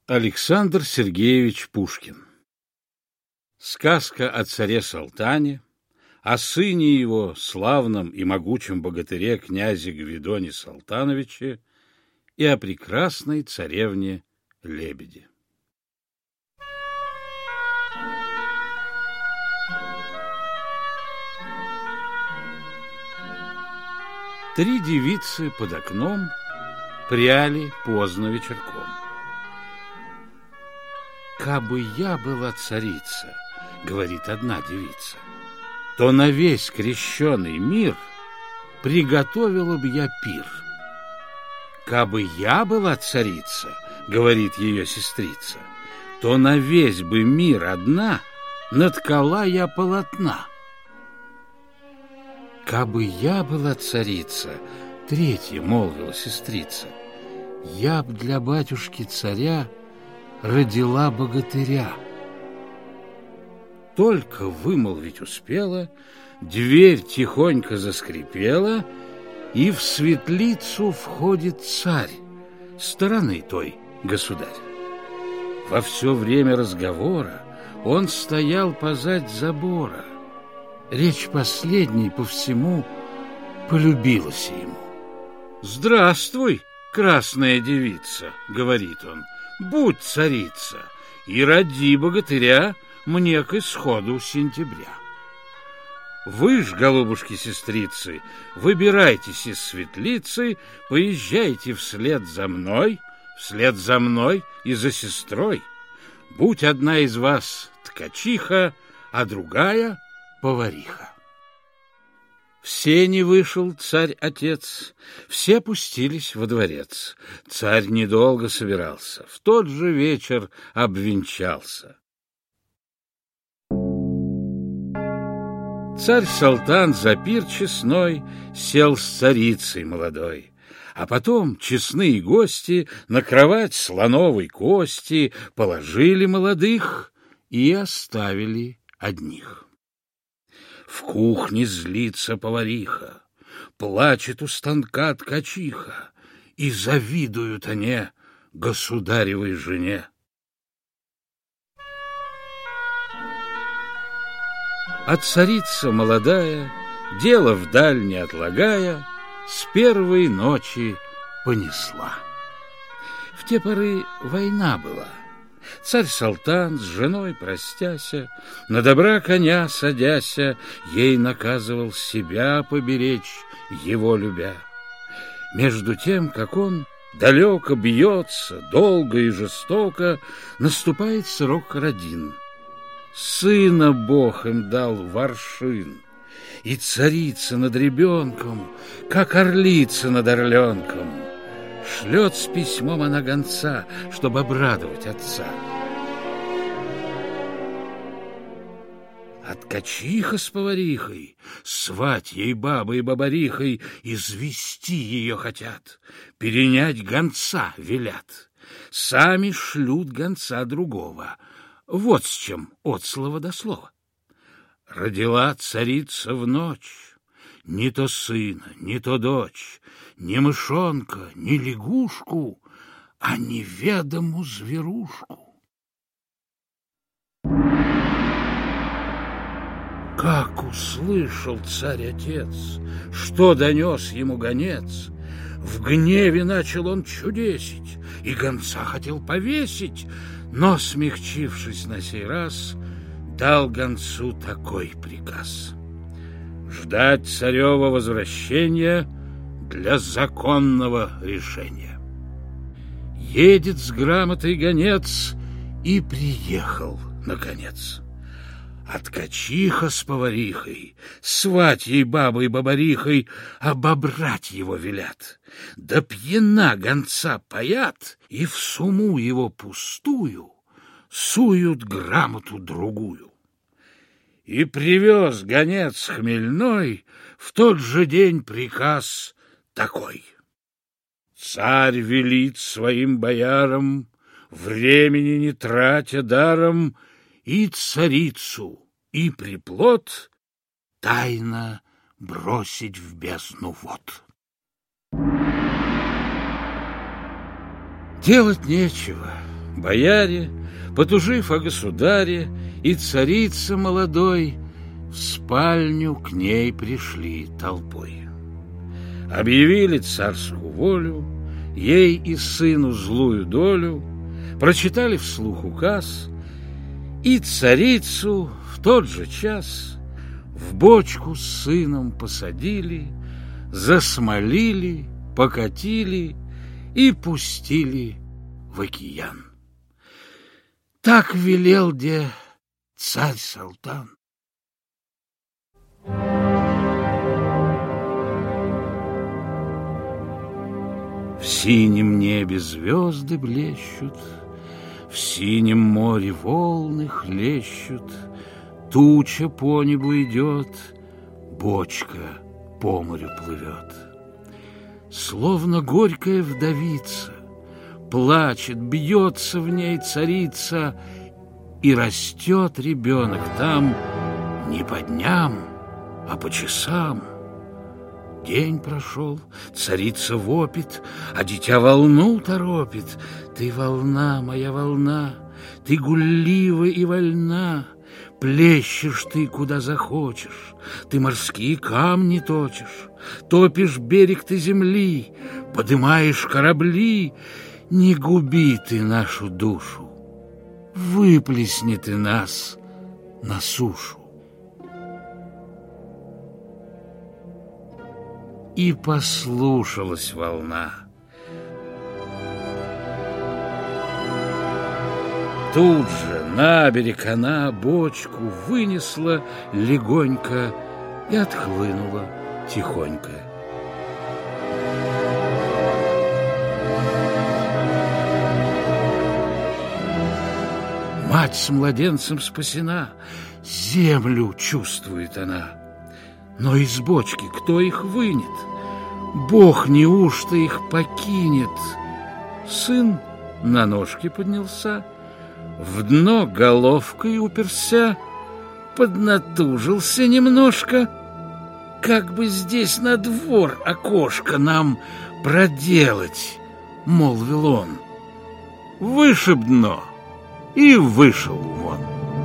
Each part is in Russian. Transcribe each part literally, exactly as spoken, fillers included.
Александр Сергеевич Пушкин. Сказка о царе Салтане, о сыне его, славном и могучем богатыре князе Гвидоне Салтановиче и о прекрасной царевне Лебеде. Три девицы под окном пряли поздно вечерком. «Кабы я была царица, — говорит одна девица, — то на весь крещеный мир приготовила б я пир. Кабы я была царица, — говорит ее сестрица, — то на весь бы мир одна наткала я полотна. Кабы я была царица, — третья молвила сестрица, — я б для батюшки царя родила богатыря. Только вымолвить успела, дверь тихонько заскрипела, и в светлицу входит царь, стороны той государь. Во все время разговора он стоял позадь забора. Речь последней по всему полюбилась ему. «Здравствуй, красная девица, — говорит он, — будь царица и роди богатыря мне к исходу сентября. Вы ж, голубушки-сестрицы, выбирайтесь из светлицы, поезжайте вслед за мной, вслед за мной и за сестрой. Будь одна из вас ткачиха, а другая — повариха». В сени вышел царь-отец, все пустились во дворец. Царь недолго собирался, в тот же вечер обвенчался. Царь-салтан за пир честной сел с царицей молодой, а потом честные гости на кровать слоновой кости положили молодых и оставили одних. В кухне злится повариха, плачет у станка ткачиха, и завидуют они государевой жене. А царица молодая, дело вдаль не отлагая, с первой ночи понесла. В те поры война была. Царь-салтан с женой простяся, на добра коня садяся, ей наказывал себя поберечь, его любя. Между тем, как он далеко бьется, долго и жестоко, наступает срок родин. Сына Бог им дал в аршин, и царица над ребенком, как орлица над орленком, шлет с письмом она гонца, чтобы обрадовать отца. А ткачиха с поварихой, сватьей, бабой и бабарихой, извести ее хотят, перенять гонца велят. Сами шлют гонца другого. Вот с чем от слова до слова. Родила царица в ночь ни то сына, ни то дочь, ни мышонка, ни лягушку, а неведому зверушку. Как услышал царь-отец, что донес ему гонец, в гневе начал он чудесить, и гонца хотел повесить, но, смягчившись на сей раз, дал гонцу такой приказ: ждать царева возвращения для законного решения. Едет с грамотой гонец и приехал, наконец. А ткачиха с поварихой, сватьей, бабой и бабарихой обобрать его велят. Да пьяна гонца паят, и в суму его пустую суют грамоту другую. И привез гонец хмельной в тот же день приказ такой: царь велит своим боярам, времени не тратя даром, и царицу, и приплод тайно бросить в бездну вод. Делать нечего. Бояре, потужив о государе, и царица молодой в спальню к ней пришли толпой. Объявили царскую волю, ей и сыну злую долю, прочитали вслух указ, и царицу в тот же час в бочку с сыном посадили, засмолили, покатили и пустили в океан. Так велел де царь-салтан. В синем небе звезды блещут, в синем море волны хлещут, туча по небу идет, бочка по морю плывет. Словно горькая вдовица, плачет, бьется в ней царица, и растет ребенок там не по дням, а по часам. День прошел, царица вопит, а дитя волну торопит. Ты волна, моя волна, ты гуллива и вольна, плещешь ты, куда захочешь, ты морские камни точишь, топишь берег ты земли, подымаешь корабли. Не губи ты нашу душу, выплесни ты нас на сушу. И послушалась волна. Тут же на берег она бочку вынесла легонько и отхлынула тихонько. Мать с младенцем спасена, землю чувствует она. Но из бочки кто их вынет? Бог неужто их покинет? Сын на ножки поднялся, в дно головкой уперся, поднатужился немножко. Как бы здесь на двор окошко нам проделать, молвил он. Вышиб дно и вышел вон.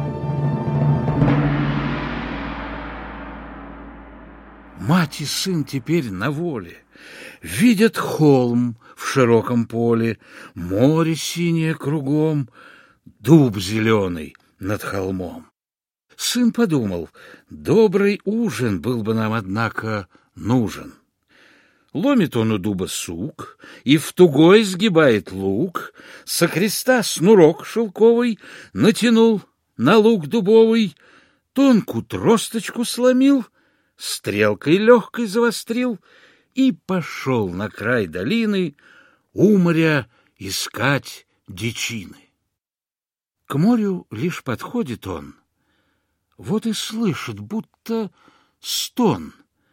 Мать и сын теперь на воле, видят холм в широком поле, море синее кругом, дуб зеленый над холмом. Сын подумал, добрый ужин был бы нам, однако, нужен. Ломит он у дуба сук и в тугой сгибает лук, со креста снурок шелковый натянул на лук дубовый, тонкую тросточку сломил, стрелкой легкой завострил и пошел на край долины у моря искать дичины. К морю лишь подходит он, вот и слышит, будто стон.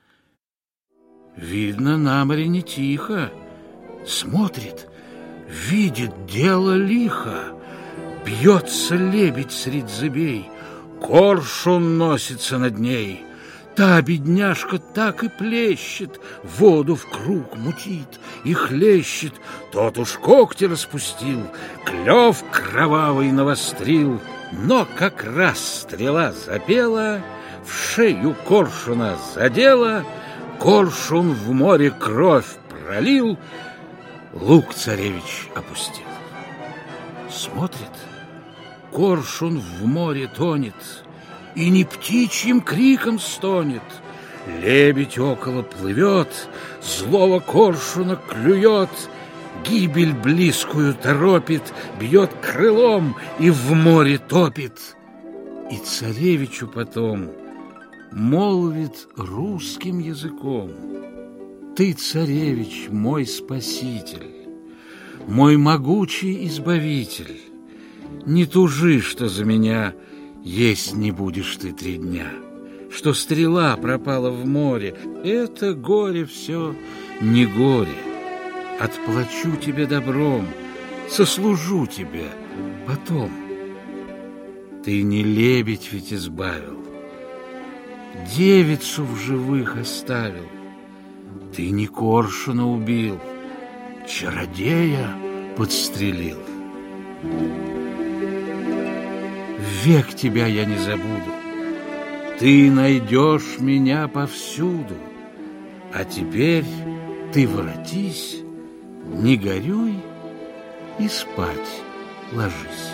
Видно, на море не тихо, смотрит, видит дело лихо. Бьется лебедь средь зыбей, коршун носится над ней. Та бедняжка так и плещет, воду в круг мутит и хлещет. Тот уж когти распустил, клев кровавый навострил. Но как раз стрела запела, в шею коршуна задела, коршун в море кровь пролил, лук царевич опустил. Смотрит, коршун в море тонет и не птичьим криком стонет. Лебедь около плывет, злого коршуна клюет, гибель близкую торопит, бьет крылом и в море топит. И царевичу потом молвит русским языком: ты, царевич, мой спаситель, мой могучий избавитель. Не тужи, что за меня есть не будешь ты три дня, что стрела пропала в море. Это горе все не горе. Отплачу тебе добром, сослужу тебе потом. Ты не лебедь ведь избавил, девицу в живых оставил. Ты не коршуна убил, чародея подстрелил. Век тебя я не забуду, ты найдешь меня повсюду, а теперь ты воротись, не горюй и спать ложись.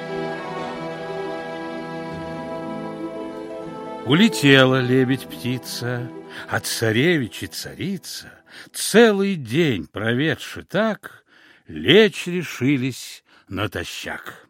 Улетела лебедь-птица, а царевич и царица, целый день проведши так, лечь решились натощак.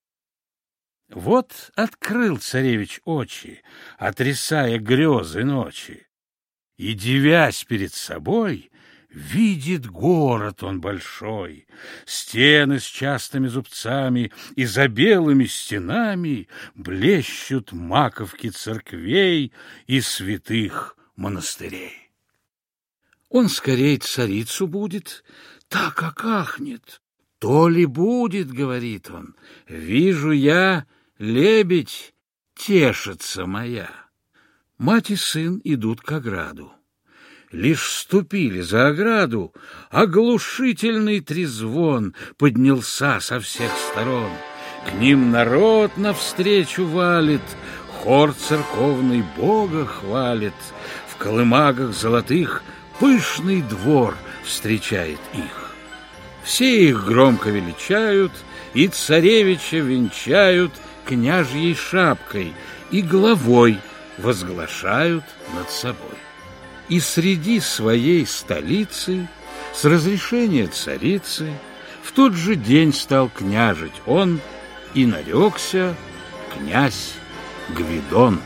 Вот открыл царевич очи, отрисая грезы ночи, и, дивясь перед собой, видит город он большой, стены с частыми зубцами, и за белыми стенами блещут маковки церквей и святых монастырей. Он скорей царицу будет, так как ахнет. То ли будет, говорит он, вижу я, лебедь тешится моя. Мать и сын идут к ограду. Лишь ступили за ограду, оглушительный трезвон поднялся со всех сторон. К ним народ навстречу валит, хор церковный Бога хвалит. В колымагах золотых пышный двор встречает их. Все их громко величают, и царевича венчают княжьей шапкой, и главой возглашают над собой. И среди своей столицы, с разрешения царицы, в тот же день стал княжить он, и нарекся князь Гвидон.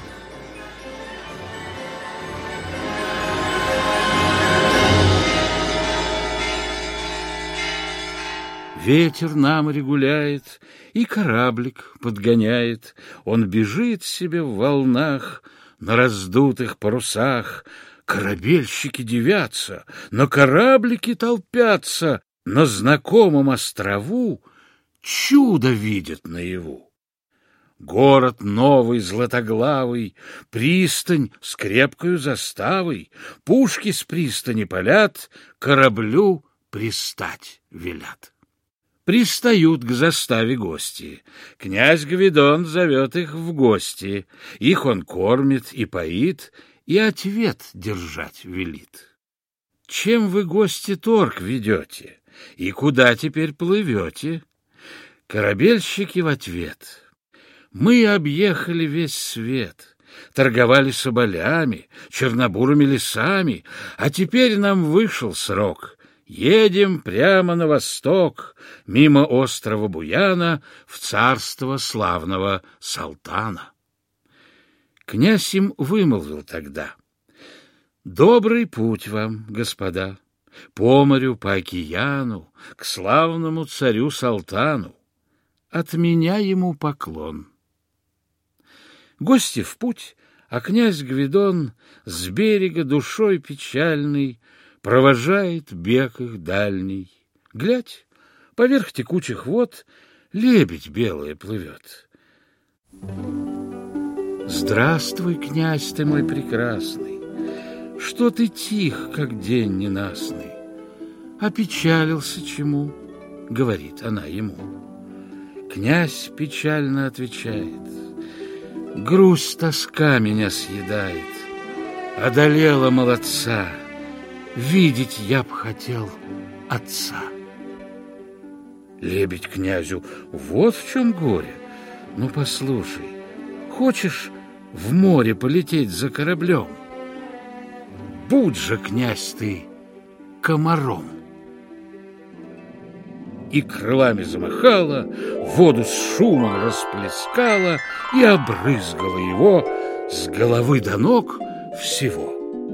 Ветер на море гуляет, и кораблик подгоняет. Он бежит себе в волнах, на раздутых парусах. Корабельщики дивятся, на кораблике толпятся. На знакомом острову чудо видят наяву. Город новый, златоглавый, пристань с крепкою заставой. Пушки с пристани палят, кораблю пристать велят. Пристают к заставе гости. Князь Гвидон зовет их в гости. Их он кормит и поит, и ответ держать велит. Чем вы, гости, торг ведете, и куда теперь плывете? Корабельщики в ответ: мы объехали весь свет, торговали соболями, чернобурыми лесами, а теперь нам вышел срок. Едем прямо на восток, мимо острова Буяна, в царство славного Салтана. Князь им вымолвил тогда: добрый путь вам, господа, по морю, по океану, к славному царю Салтану. От меня ему поклон. Гости в путь, а князь Гвидон с берега душой печальной провожает бег их дальний. Глядь, поверх текучих вод лебедь белая плывет. Здравствуй, князь ты мой прекрасный, что ты тих, как день ненастный? Опечалился чему? Говорит она ему. Князь печально отвечает: грусть, тоска меня съедает, одолела молодца, видеть я б хотел отца. Лебедь князю: вот в чем горе. Ну, послушай, хочешь в море полететь за кораблем? Будь же, князь, ты комаром. И крылами замахала, воду с шумом расплескала и обрызгала его с головы до ног всего.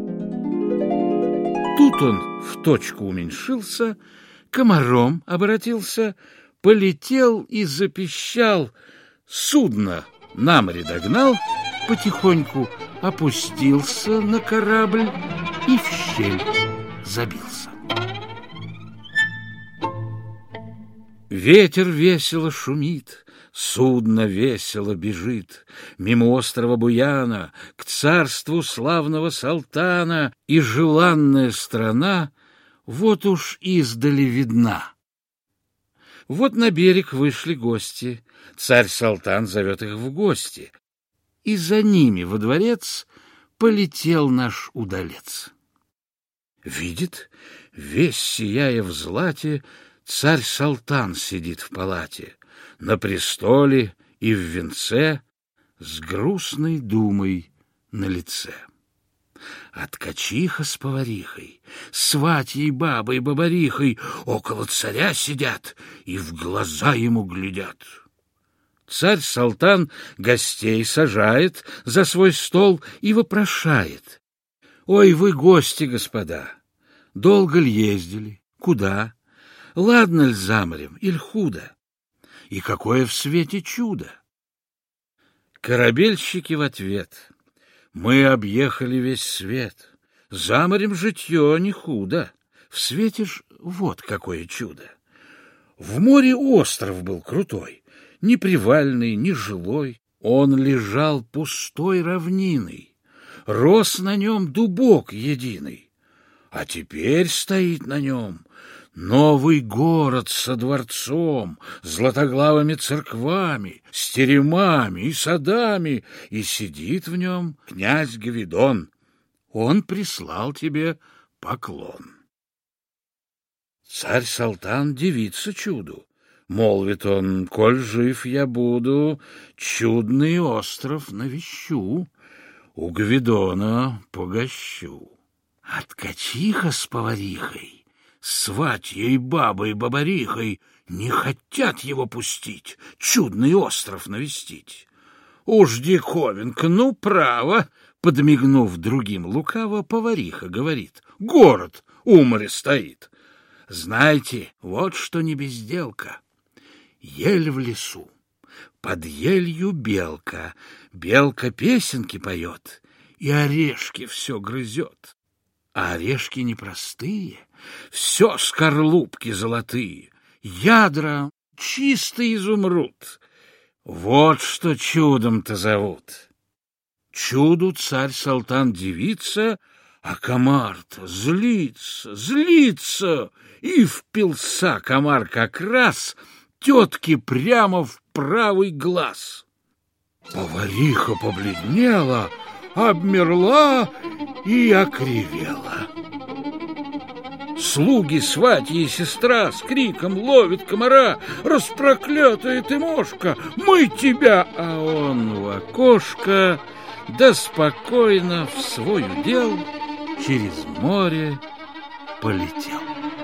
Тут он в точку уменьшился, комаром обратился, полетел и запищал, судно на море догнал, потихоньку опустился на корабль и в щель забился. Ветер весело шумит, судно весело бежит мимо острова Буяна к царству славного Салтана, и желанная страна вот уж издали видна. Вот на берег вышли гости. Царь-Салтан зовет их в гости. И за ними во дворец полетел наш удалец. Видит, весь сияя в злате, царь-Салтан сидит в палате, на престоле и в венце, с грустной думой на лице. А ткачиха с поварихой, сватьей бабой бабарихой около царя сидят и в глаза ему глядят. Царь-Салтан гостей сажает за свой стол и вопрошает: «Ой, вы гости, господа, долго ли ездили? Куда? Ладно ли за морем, иль худо? И какое в свете чудо?» Корабельщики в ответ: «Мы объехали весь свет, за морем житье не худо, в свете ж вот какое чудо. В море остров был крутой, ни привальный, ни жилой, он лежал пустой равниной, рос на нем дубок единый, а теперь стоит на нем новый город со дворцом, златоглавыми церквами, с теремами и садами, и сидит в нем князь Гвидон. Он прислал тебе поклон». Царь-Салтан дивится чуду. Молвит он: «Коль жив я буду, чудный остров навещу, у Гвидона погощу». А ткачиха с поварихой, сватьей бабой бабарихой не хотят его пустить, чудный остров навестить. «Уж диковинка, ну, право!» — подмигнув другим лукаво, повариха говорит: «Город у моря стоит. Знаете, вот что не безделка. Ель в лесу, под елью белка, белка песенки поет и орешки все грызет. А орешки непростые, все скорлупки золотые, ядра чистый изумруд. Вот что чудом-то зовут». Чуду царь-Салтан дивится, а комар-то злится, злится, и впился комар как раз тетке прямо в правый глаз. Повариха побледнела, обмерла и окривела. Слуги, сватья и сестра с криком ловят комара: «Распроклятая ты мошка, мы тебя!» А он в окошко, да спокойно в свой удел через море полетел.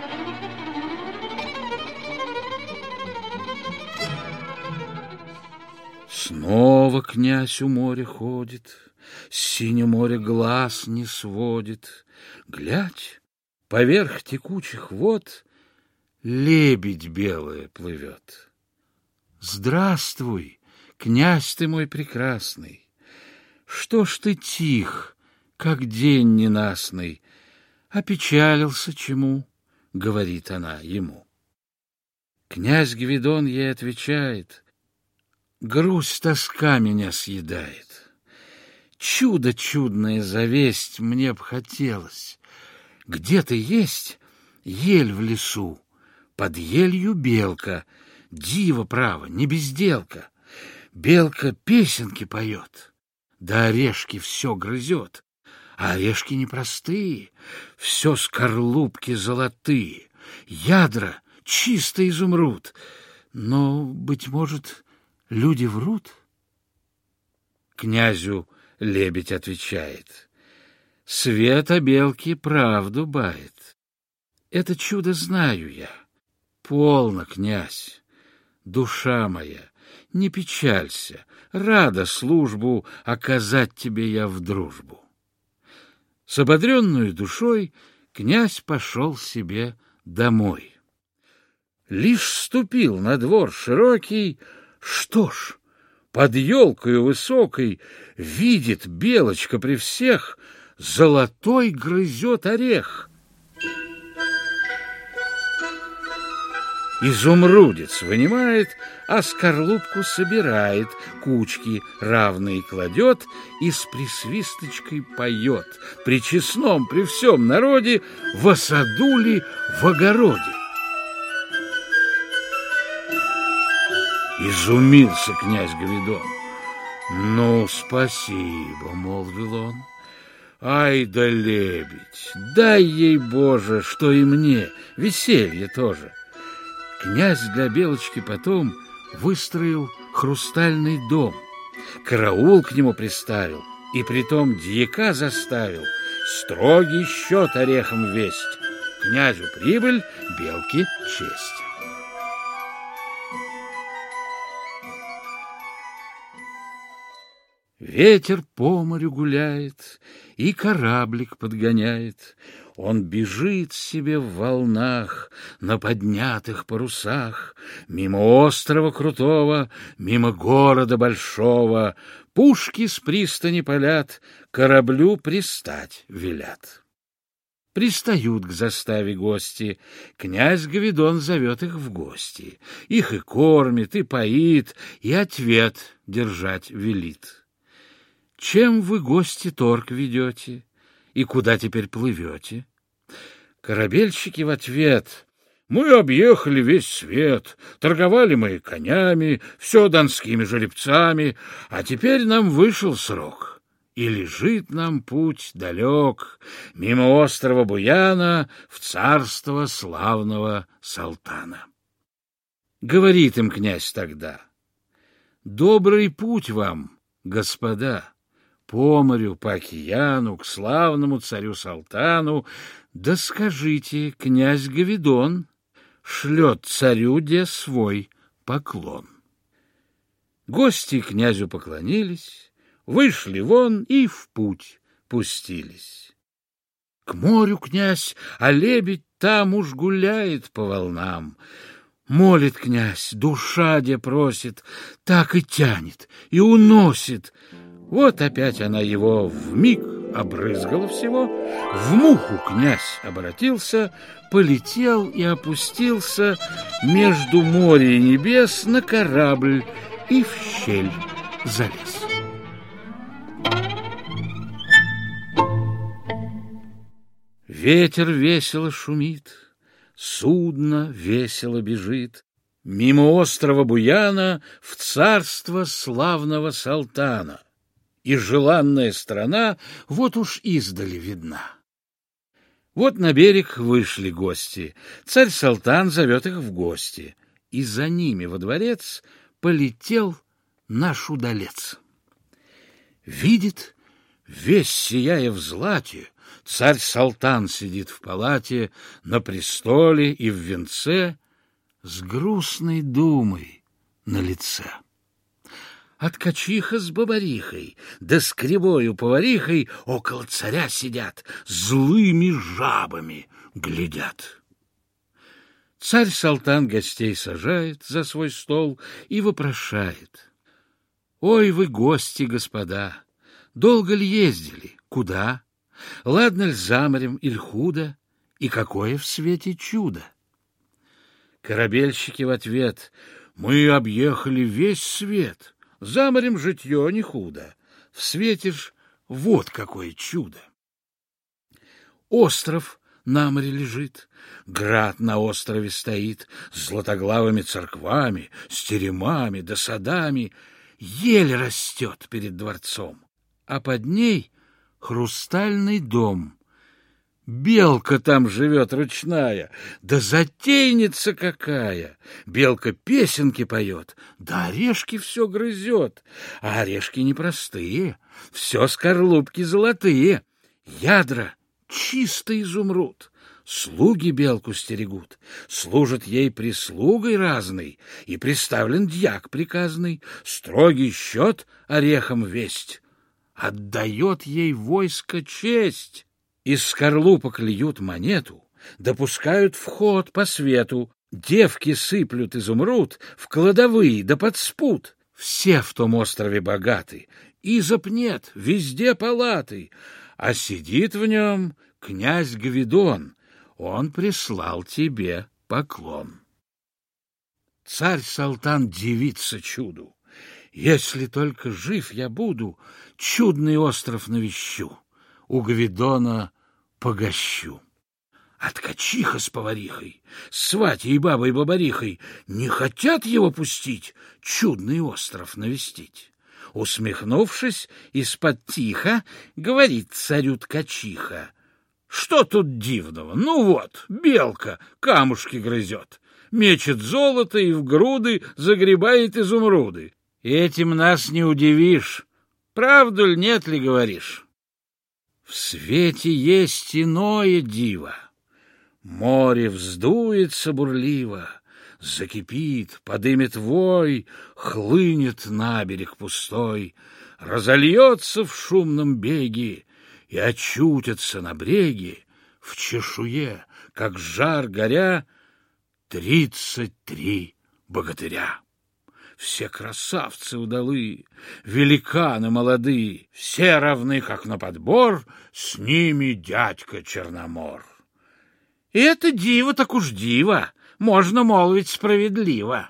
Снова князь у моря ходит, с синего моря глаз не сводит. Глядь, поверх текучих вод лебедь белая плывет. «Здравствуй, князь ты мой прекрасный! Что ж ты тих, как день ненастный? Опечалился чему?» — говорит она ему. Князь Гвидон ей отвечает: «Грусть, тоска меня съедает. Чудо чудное завесть мне б хотелось. Где-то есть ель в лесу, под елью белка, диво право, не безделка. Белка песенки поет, да орешки все грызет, а орешки непростые, все скорлупки золотые, ядра чистый изумруд. Но, быть может, люди врут?» Князю лебедь отвечает: «Свет о белке правду бает. Это чудо знаю я. Полно, князь, душа моя, не печалься, рада службу оказать тебе я в дружбу». С ободренную душой князь пошел себе домой. Лишь ступил на двор широкий, что ж, под елкою высокой видит белочка при всех, золотой грызет орех. Изумрудец вынимает, а скорлупку собирает, кучки равные кладет и с присвисточкой поет: «При честном, при всем народе, во саду ли, в огороде». Изумился князь Гвидон. «Ну, спасибо», — молвил он. «Ай да лебедь, дай ей, Боже, что и мне, веселье тоже». Князь для Белочки потом выстроил хрустальный дом, караул к нему приставил, и притом дьяка заставил строгий счет орехом весть. Князю прибыль, белке честь. Ветер по морю гуляет и кораблик подгоняет. Он бежит себе в волнах на поднятых парусах, мимо острова крутого, мимо города большого. Пушки с пристани палят, кораблю пристать велят. Пристают к заставе гости, князь Гвидон зовет их в гости. Их и кормит, и поит, и ответ держать велит. Чем вы, гости, торг ведете, и куда теперь плывете? Корабельщики в ответ: мы объехали весь свет, торговали мы конями, все донскими жеребцами, а теперь нам вышел срок, и лежит нам путь далек, мимо острова Буяна в царство славного Салтана. Говорит им князь тогда: добрый путь вам, господа, по морю, по океану, к славному царю Салтану. Да скажите, князь Гвидон шлет царю де свой поклон. Гости князю поклонились, вышли вон и в путь пустились. К морю князь, а лебедь там уж гуляет по волнам. Молит князь, душа де просит, так и тянет, и уносит. Вот опять она его вмиг обрызгала всего, в муху князь обратился, полетел и опустился между моря и небес на корабль и в щель залез. Ветер весело шумит, судно весело бежит мимо острова Буяна в царство славного Салтана. И желанная страна вот уж издали видна. Вот на берег вышли гости, царь Салтан зовет их в гости, и за ними во дворец полетел наш удалец. Видит, весь сияя в злате, царь Салтан сидит в палате, на престоле и в венце, с грустной думой на лице. А ткачиха с бабарихой, да с кривою поварихой около царя сидят, злыми жабами глядят. Царь Салтан гостей сажает за свой стол и вопрошает: ой вы, гости, господа, долго ли ездили, куда? Ладно ль за морем иль худо, и какое в свете чудо? Корабельщики в ответ: мы объехали весь свет. За морем житье не худо, в свете ж вот какое чудо. Остров на море лежит, град на острове стоит, с златоглавыми церквами, с теремами да садами. Ель растет перед дворцом, а под ней хрустальный дом. Белка там живет ручная, да затейница какая! Белка песенки поет, да орешки все грызет. А орешки непростые, все скорлупки золотые, ядра чисто изумруд. Слуги белку стерегут, служат ей прислугой разной, и приставлен дьяк приказный, строгий счет орехом весть. Отдает ей войско честь. Из скорлупок льют монету, допускают вход по свету, девки сыплют изумруд в кладовые да под спут. Все в том острове богаты, изоб нет, везде палаты, а сидит в нем князь Гвидон, он прислал тебе поклон. Царь Салтан дивится чуду: если только жив я буду, чудный остров навещу, у Гвидона погощу. А ткачиха с поварихой, с сватьей бабой-бабарихой не хотят его пустить, чудный остров навестить. Усмехнувшись, из-под тихо говорит царю ткачиха: что тут дивного? Ну вот, белка камушки грызет, мечет золото и в груды загребает изумруды. Этим нас не удивишь. Правду ль, нет ли, говоришь? В свете есть иное диво. Море вздуется бурливо, закипит, подымет вой, хлынет на берег пустой, разольется в шумном беге и очутятся на бреге в чешуе, как жар горя, тридцать три богатыря. Все красавцы удалые, великаны молодые, все равны, как на подбор, с ними дядька Черномор. И это диво так уж диво, можно молвить справедливо.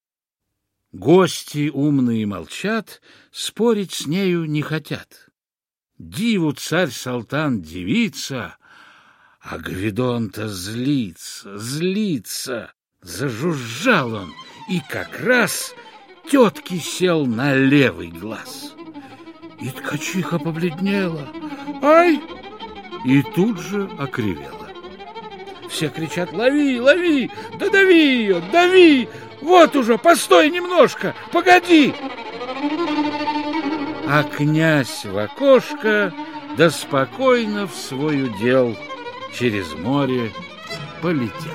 Гости умные молчат, спорить с нею не хотят. Диву царь-салтан дивится, а Гвидон-то злится, злится. Зажужжал он, и как раз тетке сел на левый глаз. И ткачиха побледнела. Ай! И тут же окривела. Все кричат: лови, лови, да дави ее, дави! Вот уже, постой немножко, погоди! А князь в окошко да спокойно в свой удел через море полетел.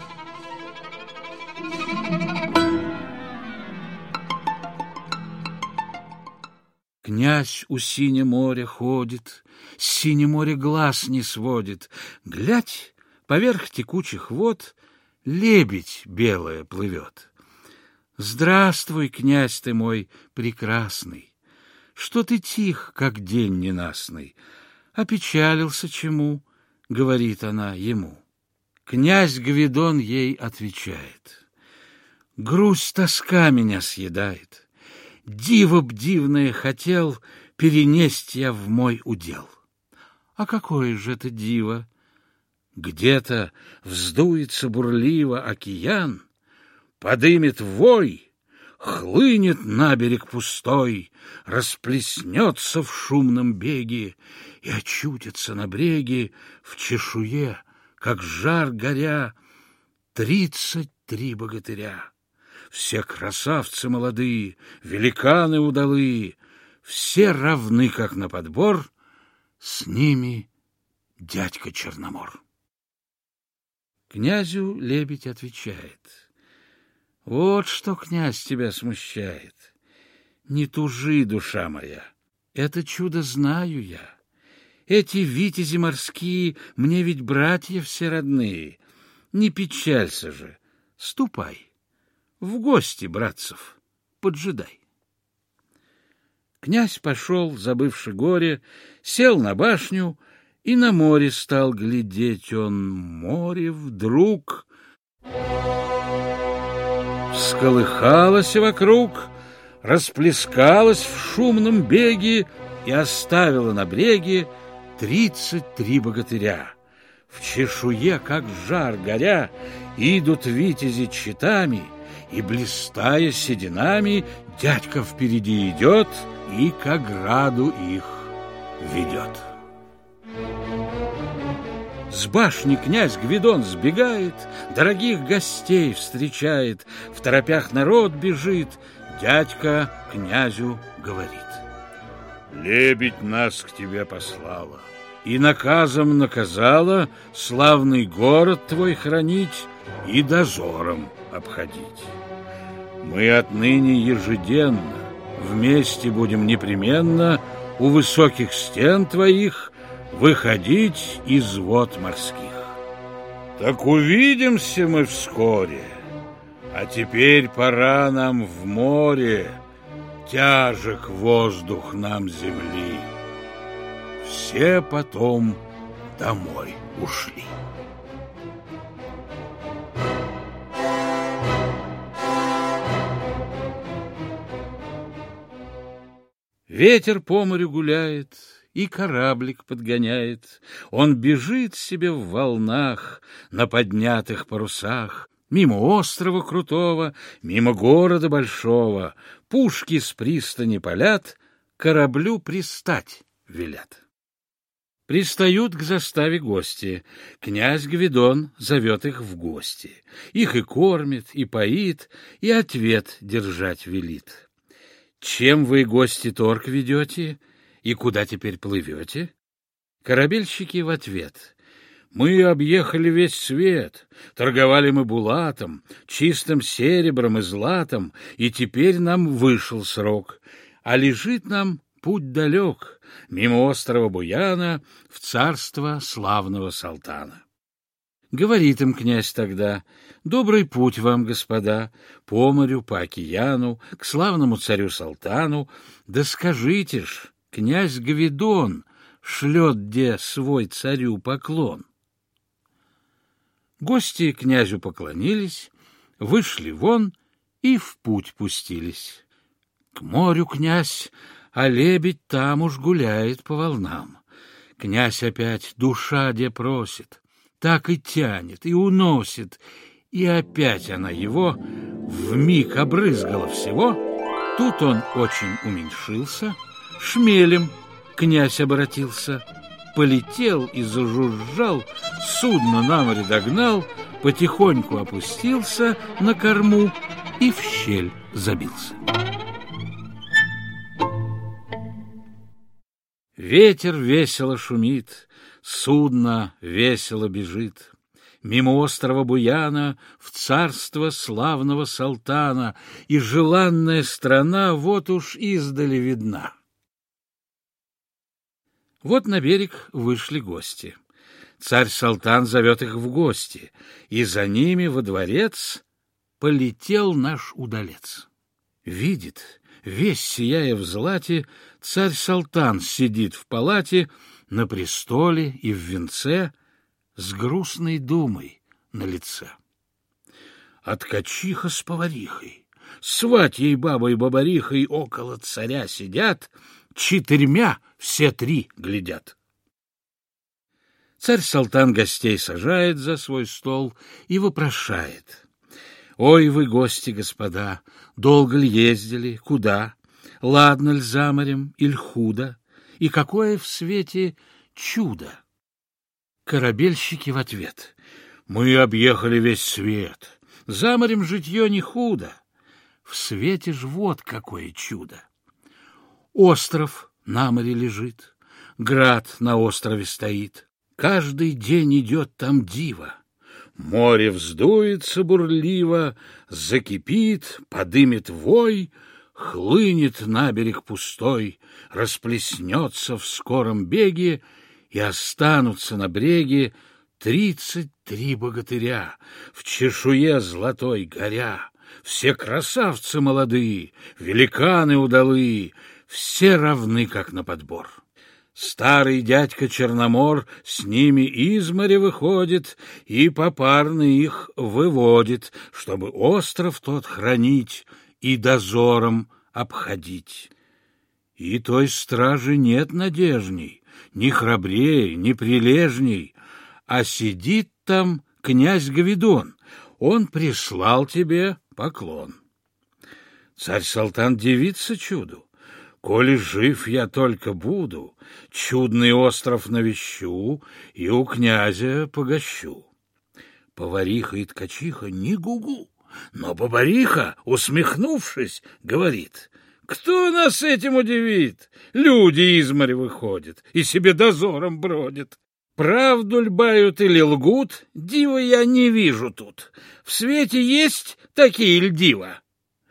Князь у синего моря ходит, с синего моря глаз не сводит. Глядь, поверх текучих вод лебедь белая плывет. Здравствуй, князь ты мой прекрасный! Что ты тих, как день ненастный? Опечалился чему? — говорит она ему. Князь Гвидон ей отвечает: грусть, тоска меня съедает. Диво б дивное хотел перенесть я в мой удел. А какое же это диво? Где-то вздуется бурливо океан, подымет вой, хлынет на берег пустой, расплеснется в шумном беге и очутится на бреге в чешуе, как жар горя, тридцать три богатыря. Все красавцы молодые, великаны удалые, все равны, как на подбор, с ними дядька Черномор. Князю лебедь отвечает: вот что, князь, тебя смущает. Не тужи, душа моя, это чудо знаю я. Эти витязи морские мне ведь братья все родные. Не печалься же, ступай. В гости, братцев, поджидай. Князь пошел, забывши горе, сел на башню, и на море стал глядеть он. Море вдруг всколыхалось вокруг, расплескалось в шумном беге и оставило на бреге тридцать три богатыря. В чешуе, как жар горя, идут витязи четами, и, блистая сединами, дядька впереди идет и к ограду их ведет. С башни князь Гвидон сбегает, дорогих гостей встречает, в торопях народ бежит, дядька князю говорит: лебедь нас к тебе послала и наказом наказала славный город твой хранить и дозором обходить. Мы отныне ежеденно вместе будем непременно у высоких стен твоих выходить из вод морских. Так увидимся мы вскоре, а теперь пора нам в море, тяжек воздух нам земли. Все потом домой ушли. Ветер по морю гуляет, и кораблик подгоняет. Он бежит себе в волнах, на поднятых парусах, мимо острова крутого, мимо города большого. Пушки с пристани палят, кораблю пристать велят. Пристают к заставе гости. Князь Гвидон зовет их в гости. Их и кормит, и поит, и ответ держать велит. Чем вы, гости, торг ведете, и куда теперь плывете? Корабельщики в ответ. Мы объехали весь свет, торговали мы булатом, чистым серебром и златом, и теперь нам вышел срок, а лежит нам путь далек, мимо острова Буяна, в царство славного Салтана. Говорит им князь тогда: добрый путь вам, господа, по морю, по океану, к славному царю Салтану. Да скажите ж, князь Гвидон шлет где свой царю поклон. Гости князю поклонились, вышли вон и в путь пустились. К морю князь, а лебедь там уж гуляет по волнам. Князь опять душа де просит, так и тянет, и уносит, и опять она его вмиг обрызгала всего. Тут он очень уменьшился, шмелем князь обратился, полетел и зажужжал, судно на море догнал, потихоньку опустился на корму и в щель забился. Ветер весело шумит, судно весело бежит. Мимо острова Буяна в царство славного Салтана, и желанная страна вот уж издали видна. Вот на берег вышли гости. Царь Салтан зовет их в гости, и за ними во дворец полетел наш удалец. Видит, весь сияя в злате, царь Салтан сидит в палате, на престоле и в венце, с грустной думой на лице. А ткачиха с поварихой, сватьей бабой-бабарихой около царя сидят, четырьмя все три глядят. Царь Салтан гостей сажает за свой стол и вопрошает: «Ой вы, гости, господа, долго ли ездили, куда? Ладно ль за морем, иль худо? И какое в свете чудо?» Корабельщики в ответ: «Мы объехали весь свет, за морем житье не худо. В свете ж вот какое чудо! Остров на море лежит, град на острове стоит, каждый день идет там диво. Море вздуется бурливо, закипит, подымет вой, хлынет на берег пустой, расплеснется в скором беге, и останутся на бреге тридцать три богатыря, в чешуе золотой горя, все красавцы молодые, великаны удалые, все равны, как на подбор. Старый дядька Черномор с ними из моря выходит и попарно их выводит, чтобы остров тот хранить и дозором обходить. И той стражи нет надежней, ни храбрее, ни прилежней, а сидит там князь Гвидон, он прислал тебе поклон. Царь Салтан дивится чуду: коли жив я только буду, чудный остров навещу и у князя погощу. Повариха и ткачиха не гугу, но повариха, усмехнувшись, говорит: кто нас этим удивит? Люди из моря выходят и себе дозором бродят. Правду ль бают или лгут, дива я не вижу тут. В свете есть такие ль дива?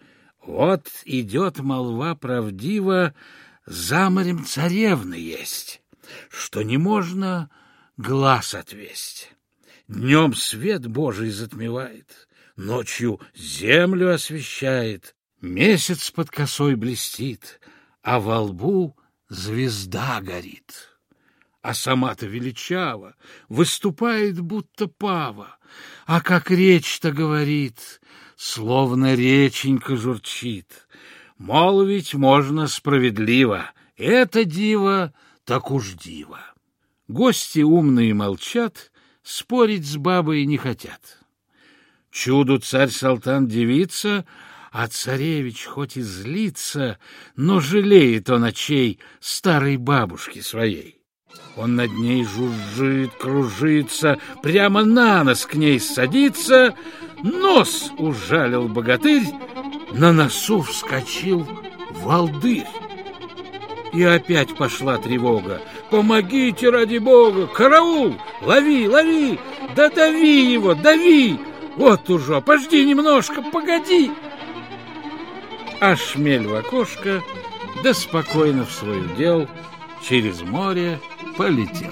Вот идет молва правдива, за морем царевны есть, что не можно глаз отвесть. Днем свет Божий затмевает, ночью землю освещает, месяц под косой блестит, а во лбу звезда горит. А сама-то величава, выступает будто пава, а как речь-то говорит, словно реченька журчит. Молвить можно справедливо, эта дива так уж диво. Гости умные молчат, спорить с бабой не хотят. Чуду царь-салтан дивится, а царевич хоть и злится, но жалеет он очей старой бабушки своей. Он над ней жужжит, кружится, прямо на нос к ней садится. Нос ужалил богатырь, на носу вскочил волдырь. И опять пошла тревога. «Помогите, ради бога! Караул! Лови, лови! Да дави его, дави! Вот уже, пожди немножко, погоди!» А шмель в окошко, да спокойно в свой удел через море полетел.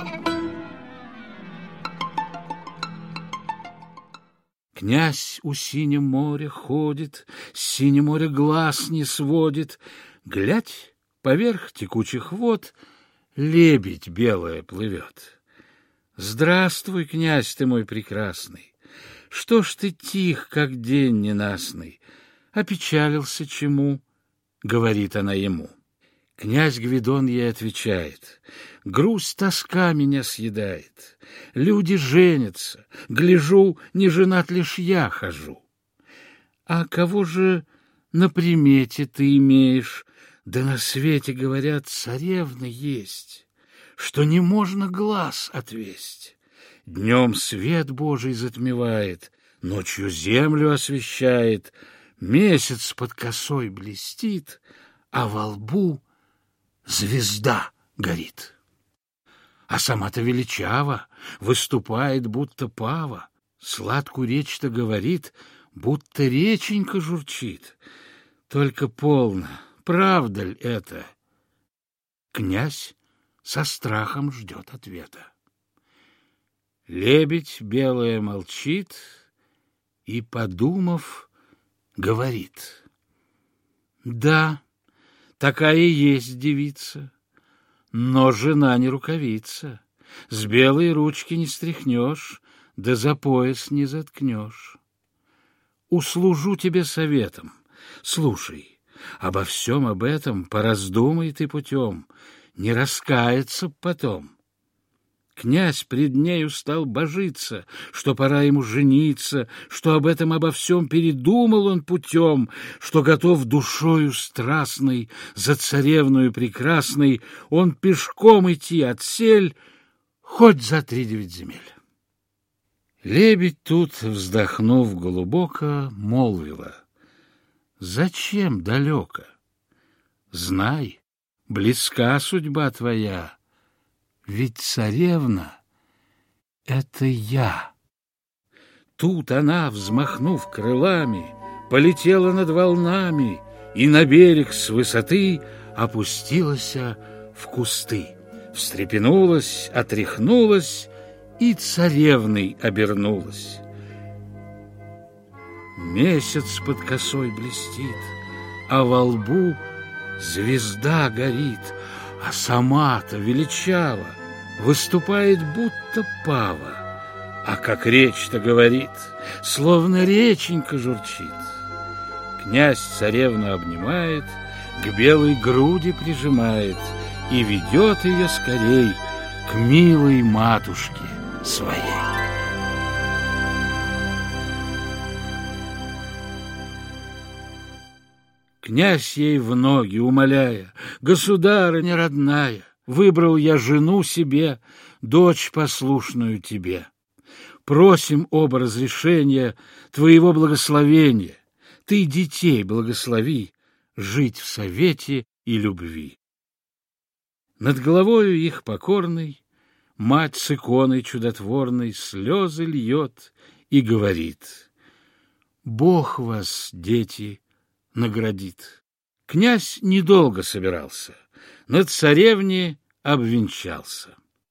Князь у синего моря ходит, с синего моря глаз не сводит. Глядь, поверх текучих вод лебедь белая плывет. Здравствуй, князь ты мой прекрасный! Что ж ты тих, как день ненастный? Опечалился чему? — говорит она ему. Князь Гвидон ей отвечает: грусть, тоска меня съедает. Люди женятся, гляжу, не женат лишь я хожу. А кого же на примете ты имеешь? Да на свете, говорят, царевна есть, что не можно глаз отвесть. Днем свет Божий затмевает, ночью землю освещает, месяц под косой блестит, а во лбу звезда горит. А сама-то величава, выступает, будто пава, сладкую речь-то говорит, будто реченька журчит. Только полно, правда ли это? Князь со страхом ждет ответа. Лебедь белая молчит и, подумав, говорит: да, такая и есть девица, но жена не рукавица, с белой ручки не стряхнешь, да за пояс не заткнешь. Услужу тебе советом, слушай, обо всем об этом пораздумай ты путем, не раскаяться потом. Князь пред нею стал божиться, что пора ему жениться, что об этом обо всем передумал он путем, что готов душою страстной за царевную прекрасной он пешком идти отсель, хоть за три девять земель. Лебедь тут, вздохнув глубоко, молвила: зачем далеко? Знай, близка судьба твоя, ведь царевна — это я. Тут она, взмахнув крылами, полетела над волнами и на берег с высоты опустилась в кусты, встрепенулась, отряхнулась и царевной обернулась. Месяц под косой блестит, а во лбу звезда горит, а сама-то величава, выступает будто пава, а как речь-то говорит, словно реченька журчит. Князь царевну обнимает, к белой груди прижимает и ведет ее скорей к милой матушке своей. Князь ей в ноги, умоляя: государыня родная, выбрал я жену себе, дочь послушную тебе. Просим оба разрешения твоего благословения. Ты детей благослови жить в совете и любви. Над головою их покорной мать с иконой чудотворной слезы льет и говорит: Бог вас, дети, наградит. Князь недолго собирался, на царевне обвенчался.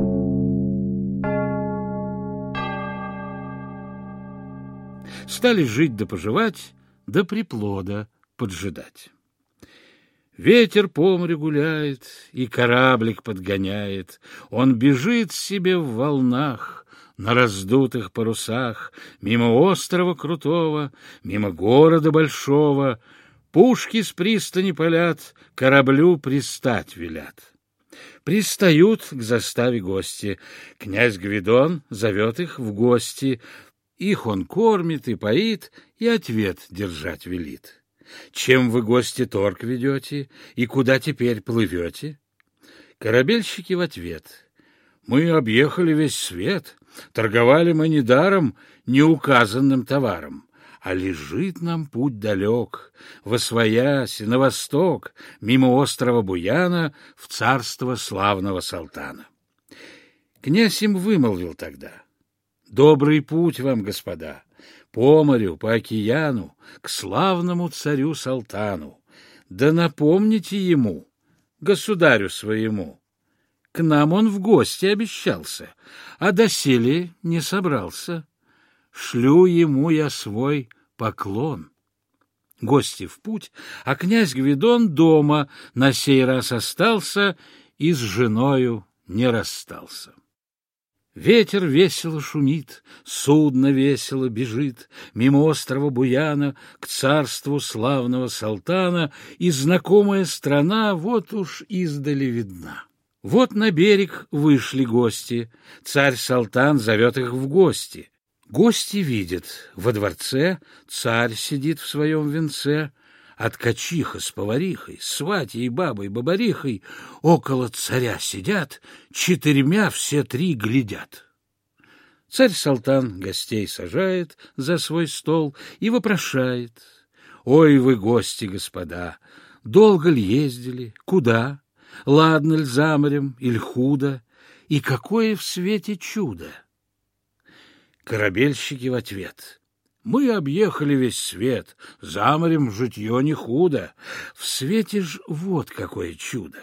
Стали жить да поживать, да приплода поджидать. Ветер по морю гуляет и кораблик подгоняет, он бежит себе в волнах, на раздутых парусах, мимо острова крутого, мимо города большого. Пушки с пристани палят, кораблю пристать велят. Пристают к заставе гости. Князь Гвидон зовет их в гости. Их он кормит и поит, и ответ держать велит. Чем вы, гости, торг ведете, и куда теперь плывете? Корабельщики в ответ: мы объехали весь свет, торговали мы недаром неуказанным товаром, а лежит нам путь далек, восвоясь на восток, мимо острова Буяна, в царство славного Салтана. Князь им вымолвил тогда: добрый путь вам, господа, по морю, по океану, к славному царю Салтану. Да напомните ему, государю своему, к нам он в гости обещался, а доселе не собрался. Шлю ему я свой поклон. Гости в путь, а князь Гвидон дома на сей раз остался и с женою не расстался. Ветер весело шумит, судно весело бежит мимо острова Буяна к царству славного Салтана, и знакомая страна вот уж издали видна. Вот на берег вышли гости, царь Салтан зовет их в гости. Гости видят, во дворце царь сидит в своем венце, а ткачиха с поварихой, сватьей, бабой, бабарихой около царя сидят, четырьмя все три глядят. Царь Салтан гостей сажает за свой стол и вопрошает: ой вы, гости, господа, долго ли ездили, куда, ладно ли за морем или худо, и какое в свете чудо? Корабельщики в ответ: мы объехали весь свет, за морем житье не худо, в свете ж вот какое чудо.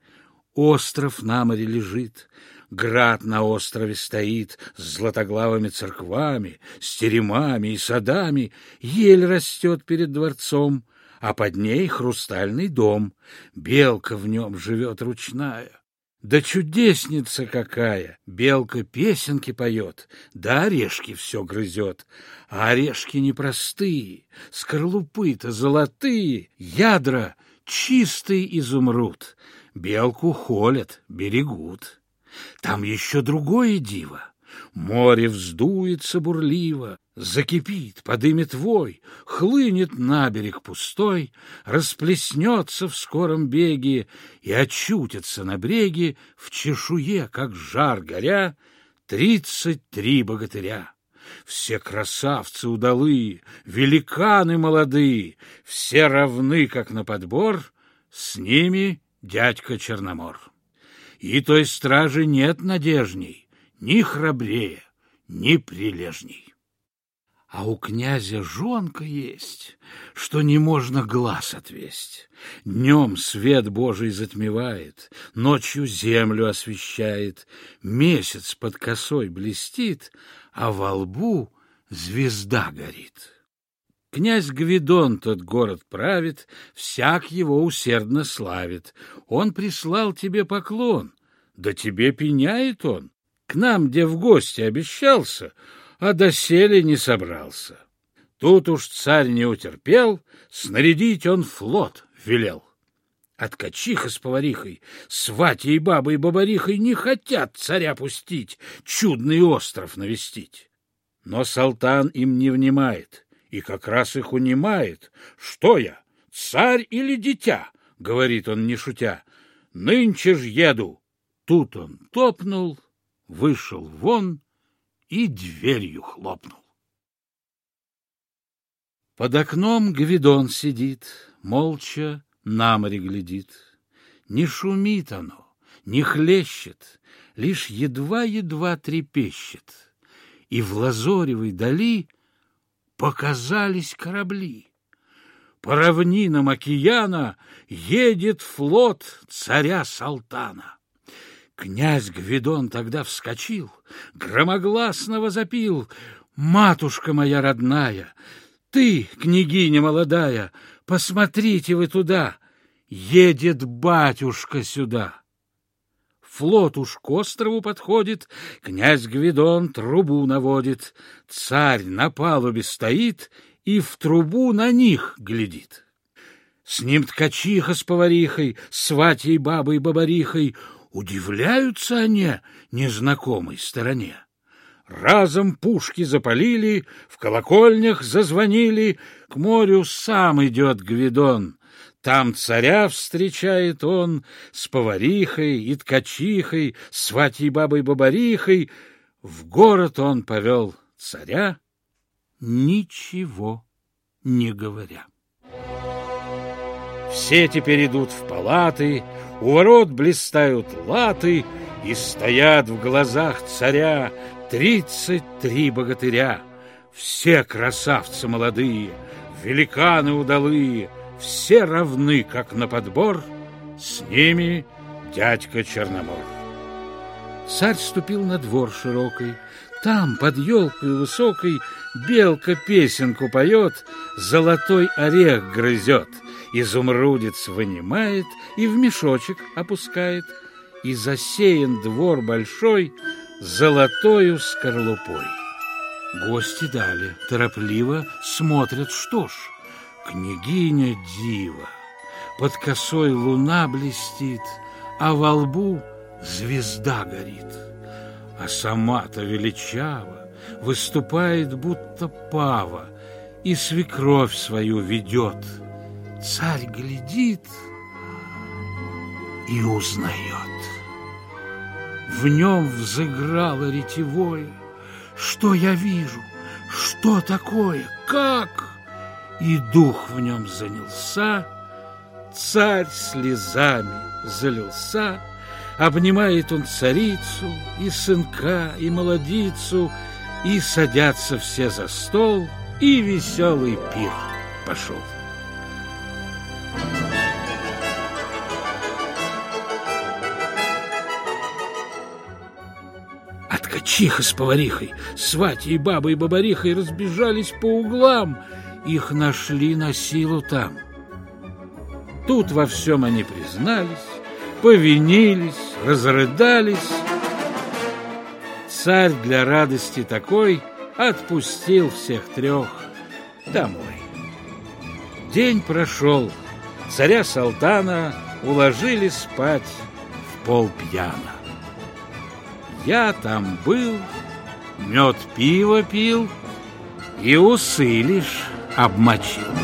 Остров на море лежит, град на острове стоит с златоглавыми церквами, с теремами и садами, ель растет перед дворцом, а под ней хрустальный дом, белка в нем живет ручная. Да чудесница какая! Белка песенки поет, да орешки все грызет. А орешки непростые, скорлупы-то золотые, ядра чистый изумруд. Белку холят, берегут. Там еще другое диво. Море вздуется бурливо, закипит, подымет вой, хлынет на берег пустой, расплеснется в скором беге и очутится на бреге в чешуе, как жар горя, тридцать три богатыря. Все красавцы удалые, великаны молодые, все равны, как на подбор, с ними дядька Черномор. И той стражи нет надежней, ни храбрее, ни прилежней. А у князя жонка есть, что не можно глаз отвесть. Днем свет Божий затмевает, ночью землю освещает, месяц под косой блестит, а во лбу звезда горит. Князь Гвидон тот город правит, всяк его усердно славит. Он прислал тебе поклон, да тебе пеняет он. К нам, где в гости обещался, а доселе не собрался. Тут уж царь не утерпел, снарядить он флот велел. А ткачиха с поварихой, сватьей, бабой, бабарихой не хотят царя пустить, чудный остров навестить. Но Салтан им не внимает, и как раз их унимает. Что я, царь или дитя? — говорит он, не шутя. Нынче ж еду. Тут он топнул, вышел вон и дверью хлопнул. Под окном Гвидон сидит, молча на море глядит. Не шумит оно, не хлещет, лишь едва-едва трепещет. И в лазоревой дали показались корабли. По равнинам океана едет флот царя Салтана. Князь Гвидон тогда вскочил, громогласно возопил: матушка моя родная, ты, княгиня молодая, посмотрите вы туда, едет батюшка сюда. Флот уж к острову подходит, князь Гвидон трубу наводит, царь на палубе стоит и в трубу на них глядит. С ним ткачиха с поварихой, сватьей, бабой, бабарихой, Удивляются они незнакомой стороне. Разом пушки запалили, в колокольнях зазвонили, к морю сам идет Гвидон. Там царя встречает он с поварихой и ткачихой, сватьей бабой-бабарихой. В город он повел царя, ничего не говоря. Все теперь идут в палаты, у ворот блистают латы, и стоят в глазах царя тридцать три богатыря. Все красавцы молодые, великаны удалые, все равны, как на подбор, с ними дядька Черномор. Царь ступил на двор широкий, там, под елкой высокой, белка песенку поет, золотой орех грызет, изумрудец вынимает и в мешочек опускает, и засеян двор большой золотою скорлупой. Гости дали, торопливо смотрят, что ж, княгиня дива, под косой луна блестит, а во лбу звезда горит, а сама-то величава выступает, будто пава, и свекровь свою ведет. Царь глядит и узнает. В нем взыграло ретевое. Что я вижу? Что такое? Как? И дух в нем занялся. Царь слезами залился. Обнимает он царицу, и сынка, и молодицу, и садятся все за стол, и веселый пир пошел. А ткачиха с поварихой, сватьей, бабой, бабарихой разбежались по углам. Их нашли на силу там. Тут во всем они признались, повинились, разрыдались. Царь для радости такой отпустил всех трех домой. День прошел, царя Салтана уложили спать в полпьяна. Я там был, мед пиво пил и усы лишь обмочил.